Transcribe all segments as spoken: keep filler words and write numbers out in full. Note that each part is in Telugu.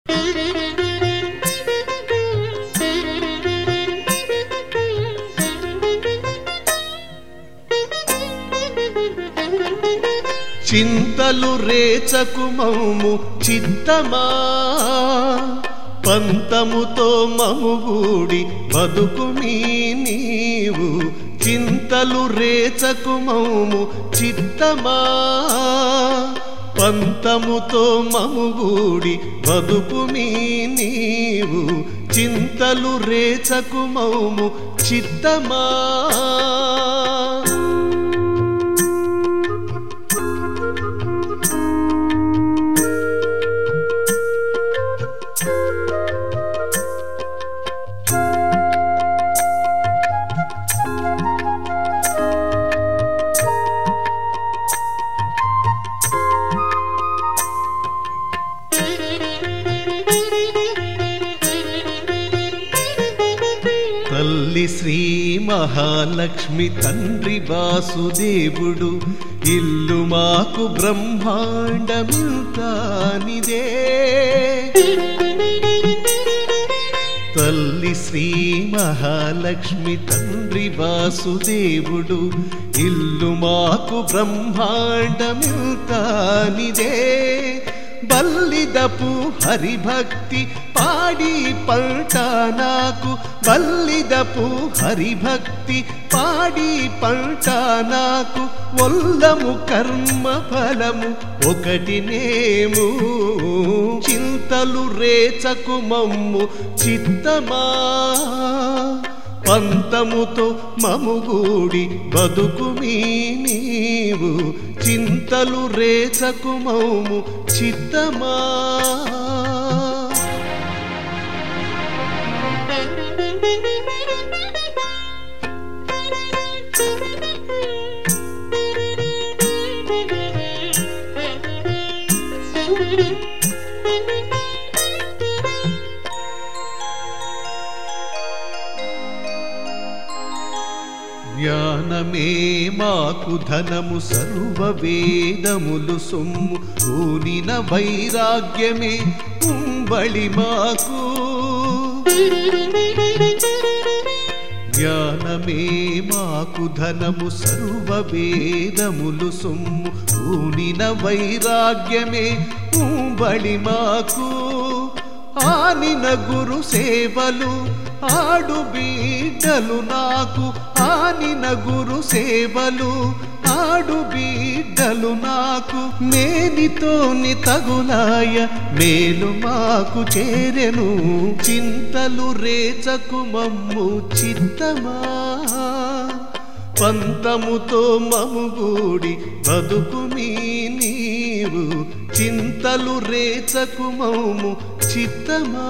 చింతలు రేచకు మమ్ము చిత్తమా, పంతముతో మముగూడి బతుకుమీ నీవు. చింతలు రేచకు మమ్ము చిత్తమా, పంతముతో మముగూడి బతుకుమీ నీవు. చింతలు రేచకు మమ్ము చిత్తమా. తల్లి శ్రీ మహాలక్ష్మి తండ్రి వాసుదేవుడు, ఇల్లు మాకు బ్రహ్మాండమిల్తానిదే. తల్లి శ్రీ మహాలక్ష్మి తండ్రి వాసుదేవుడు, ఇల్లు మాకు బ్రహ్మాండమిల్తానిదే. బల్లిదపు హరిభక్తి పాడి పంట నాకు, బల్లిదపు హరిభక్తి పాడి పంట నాకు. ఒల్లము కర్మ ఫలము ఒకటినేము, చింతలు రేచకు మమ్ము చిత్తమా, పంతముతో మముగూడి బతుకుమీ నీవు. చింతలు రేచకు మమ్ము చిత్తమా. జ్ఞానమే మాకు ధనము, సర్వ వేదములు సొమ్ము. ఊనిన వైరాగ్యమే ఉంబళి మాకు. జ్ఞానమే మాకు ధనము, సర్వ వేదములు సొమ్ము. ఊనిన వైరాగ్యమే ఉంబళి మాకు. ఆనిన గురు సేవలు ఆడు బిడ్డలు నాకు, ఆనిన గురు సేవలు ఆడు బిడ్డలు నాకు. మేనితోని తగులాయ మేలు మాకు చేరెను, చింతలు రేచకు మమ్ము చిత్తమా, పంతముతో మముగూడి బతుకుమీ నీవు. చింతలు రేచకు మమ్ము చిత్తమా.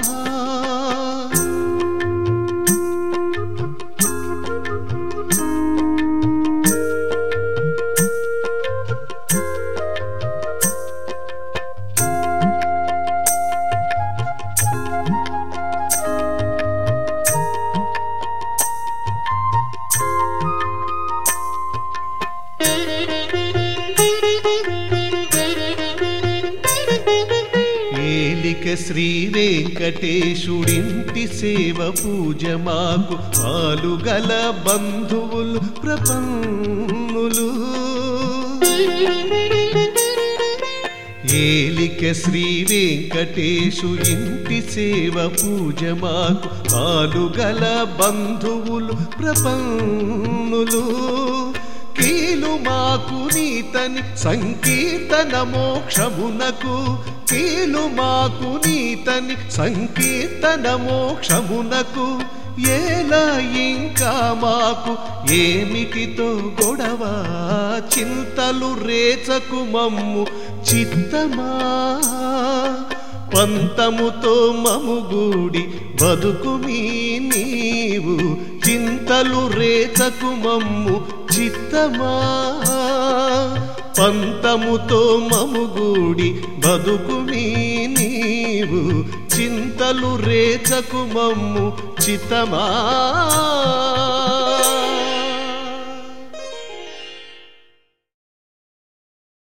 ఏలిక శ్రీ వెంకటేశుడింటి సేవ పూజ మాకు. పాలుగల బంధువులు ప్రపన్నులు, ఏలిక శ్రీ వెంకటేశు ఇంటి సేవ పూజ మాకు. పాలుగల బంధువులు ప్రపన్నులు, కీలు మాకు నీతని సంకీర్తన మోక్షమునకు. కీలు మాకు నీతని సంకీర్తన మోక్షమునకు. ఏలా ఇంకా మాకు ఏమిటితో గొడవ, చింతలు రేచకు మమ్ము చిత్తమా, పంతముతో మముగూడి బతుకుమీ నీవు. చింతలు రేచకు మమ్ము చిత్తమా, పంతముతో మముగూడి బతుకుమీ నీవు. చింతలు రేచకు మమ్ము చిత్తమా.